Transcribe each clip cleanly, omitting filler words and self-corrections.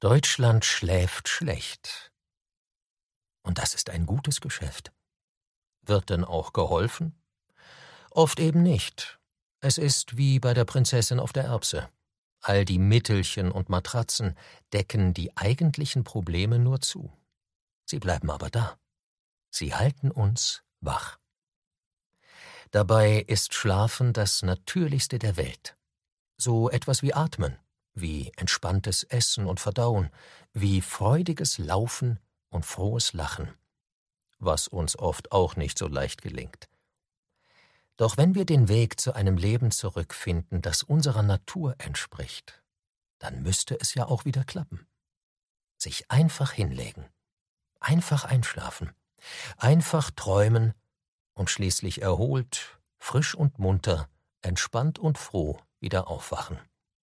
Deutschland schläft schlecht. Und das ist ein gutes Geschäft. Wird denn auch geholfen? Oft eben nicht. Es ist wie bei der Prinzessin auf der Erbse. All die Mittelchen und Matratzen decken die eigentlichen Probleme nur zu. Sie bleiben aber da. Sie halten uns wach. Dabei ist Schlafen das Natürlichste der Welt. So etwas wie Atmen, wie entspanntes Essen und Verdauen, wie freudiges Laufen und frohes Lachen, was uns oft auch nicht so leicht gelingt. Doch wenn wir den Weg zu einem Leben zurückfinden, das unserer Natur entspricht, dann müsste es ja auch wieder klappen. Sich einfach hinlegen, einfach einschlafen, einfach träumen und schließlich erholt, frisch und munter, entspannt und froh wieder aufwachen.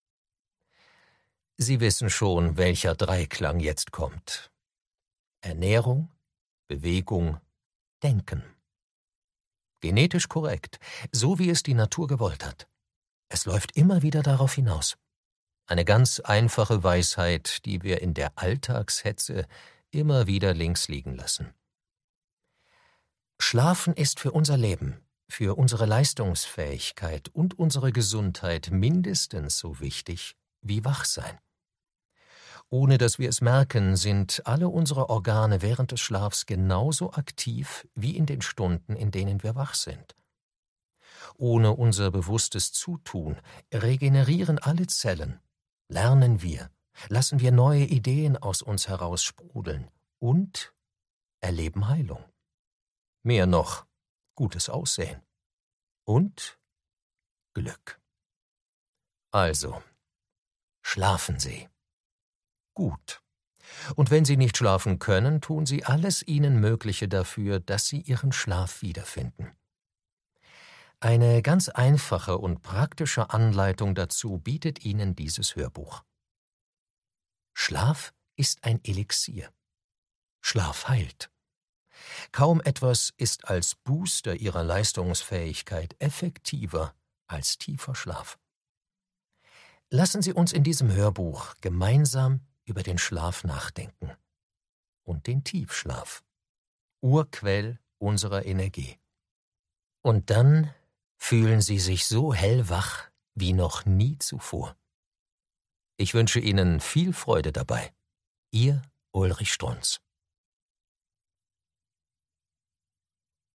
Sie wissen schon, welcher Dreiklang jetzt kommt. Ernährung, Bewegung, Denken. Genetisch korrekt, so wie es die Natur gewollt hat. Es läuft immer wieder darauf hinaus. Eine ganz einfache Weisheit, die wir in der Alltagshetze immer wieder links liegen lassen. Schlafen ist für unser Leben, für unsere Leistungsfähigkeit und unsere Gesundheit mindestens so wichtig wie Wachsein. Ohne dass wir es merken, sind alle unsere Organe während des Schlafs genauso aktiv wie in den Stunden, in denen wir wach sind. Ohne unser bewusstes Zutun regenerieren alle Zellen, lernen wir, lassen wir neue Ideen aus uns heraus sprudeln und erleben Heilung. Mehr noch, gutes Aussehen und Glück. Also, schlafen Sie. Gut. Und wenn Sie nicht schlafen können, tun Sie alles Ihnen Mögliche dafür, dass Sie Ihren Schlaf wiederfinden. Eine ganz einfache und praktische Anleitung dazu bietet Ihnen dieses Hörbuch. Schlaf ist ein Elixier. Schlaf heilt. Kaum etwas ist als Booster Ihrer Leistungsfähigkeit effektiver als tiefer Schlaf. Lassen Sie uns in diesem Hörbuch gemeinsam über den Schlaf nachdenken und den Tiefschlaf, Urquell unserer Energie. Und dann fühlen Sie sich so hellwach wie noch nie zuvor. Ich wünsche Ihnen viel Freude dabei. Ihr Ulrich Strunz.